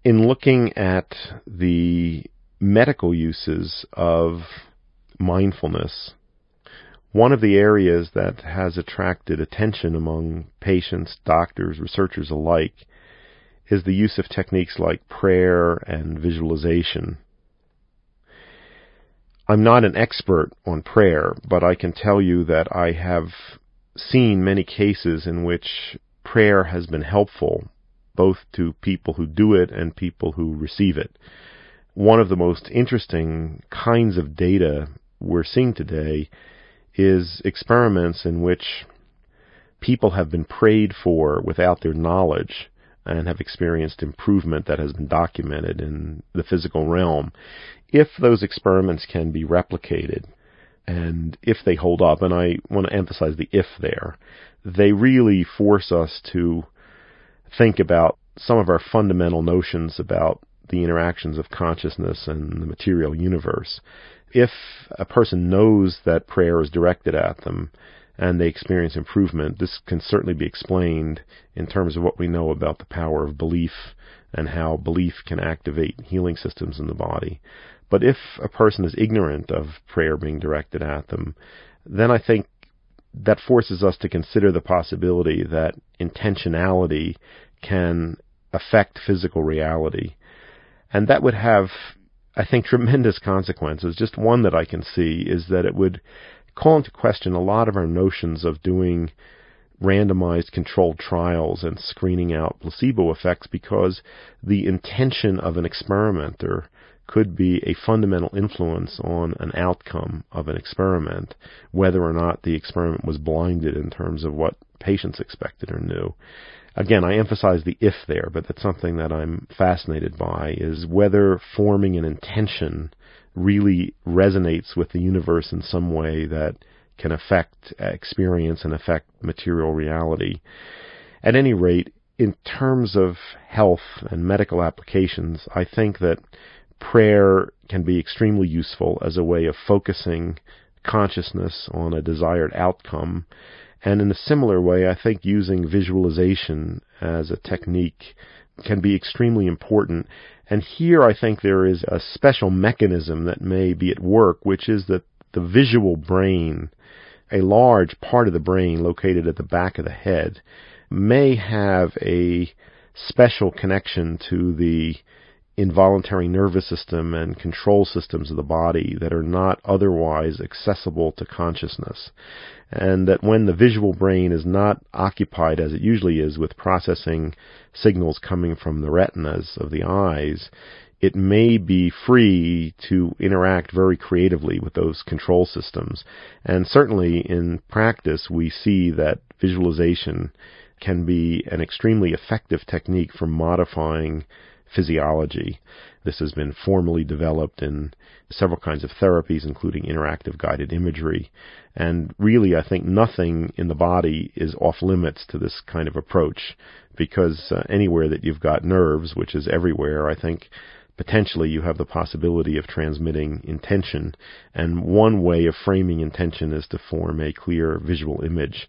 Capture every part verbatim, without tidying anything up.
In looking at the medical uses of mindfulness, one of the areas that has attracted attention among patients, doctors, researchers alike is the use of techniques like prayer and visualization. I'm not an expert on prayer, but I can tell you that I have seen many cases in which prayer has been helpful, both to people who do it and people who receive it. One of the most interesting kinds of data we're seeing today is experiments in which people have been prayed for without their knowledge and have experienced improvement that has been documented in the physical realm. If those experiments can be replicated, and if they hold up, and I want to emphasize the if there, they really force us to think about some of our fundamental notions about the interactions of consciousness and the material universe. If a person knows that prayer is directed at them and they experience improvement, this can certainly be explained in terms of what we know about the power of belief and how belief can activate healing systems in the body. But if a person is ignorant of prayer being directed at them, then I think that forces us to consider the possibility that intentionality can affect physical reality. And that would have, I think, tremendous consequences. Just one that I can see is that it would call into question a lot of our notions of doing randomized controlled trials and screening out placebo effects, because the intention of an experimenter could be a fundamental influence on an outcome of an experiment, whether or not the experiment was blinded in terms of what patients expected or knew. Again, I emphasize the if there, but that's something that I'm fascinated by, is whether forming an intention really resonates with the universe in some way that can affect experience and affect material reality. At any rate, in terms of health and medical applications, I think that prayer can be extremely useful as a way of focusing consciousness on a desired outcome. And in a similar way, I think using visualization as a technique can be extremely important. And here I think there is a special mechanism that may be at work, which is that the visual brain, a large part of the brain located at the back of the head, may have a special connection to the involuntary nervous system and control systems of the body that are not otherwise accessible to consciousness. And that when the visual brain is not occupied, as it usually is, with processing signals coming from the retinas of the eyes, it may be free to interact very creatively with those control systems. And certainly in practice, we see that visualization can be an extremely effective technique for modifying physiology. This has been formally developed in several kinds of therapies, including interactive guided imagery. And really, I think nothing in the body is off limits to this kind of approach, because uh, anywhere that you've got nerves, which is everywhere, I think potentially you have the possibility of transmitting intention. And one way of framing intention is to form a clear visual image.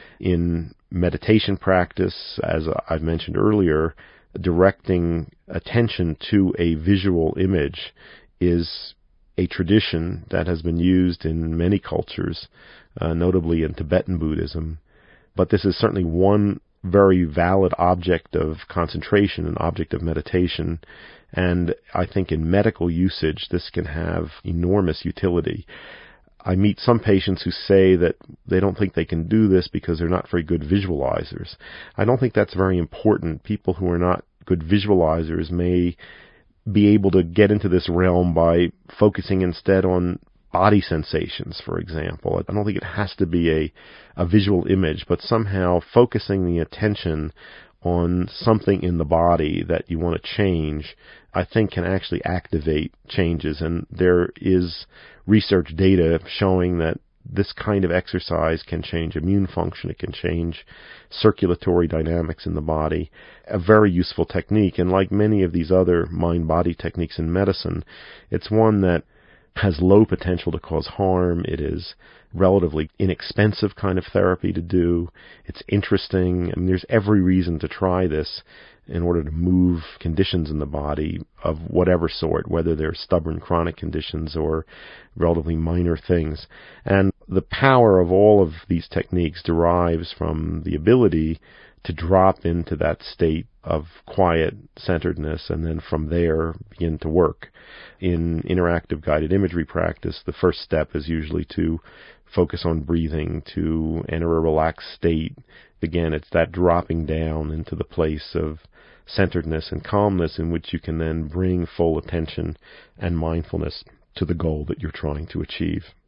In meditation practice, as I've mentioned earlier, directing attention to a visual image is a tradition that has been used in many cultures, uh, notably in Tibetan Buddhism. But this is certainly one very valid object of concentration, an object of meditation. And I think in medical usage, this can have enormous utility. I meet some patients who say that they don't think they can do this because they're not very good visualizers. I don't think that's very important. People who are not good visualizers may be able to get into this realm by focusing instead on body sensations, for example. I don't think it has to be a, a visual image, but somehow focusing the attention on something in the body that you want to change, I think can actually activate changes. And there is research data showing that this kind of exercise can change immune function. It can change circulatory dynamics in the body. A very useful technique. And like many of these other mind-body techniques in medicine, it's one that has low potential to cause harm. It is relatively inexpensive kind of therapy to do. It's interesting. I mean, there's every reason to try this in order to move conditions in the body of whatever sort, whether they're stubborn chronic conditions or relatively minor things. And the power of all of these techniques derives from the ability to drop into that state of quiet centeredness and then from there begin to work. In interactive guided imagery practice, the first step is usually to focus on breathing, to enter a relaxed state. Again, it's that dropping down into the place of centeredness and calmness in which you can then bring full attention and mindfulness to the goal that you're trying to achieve.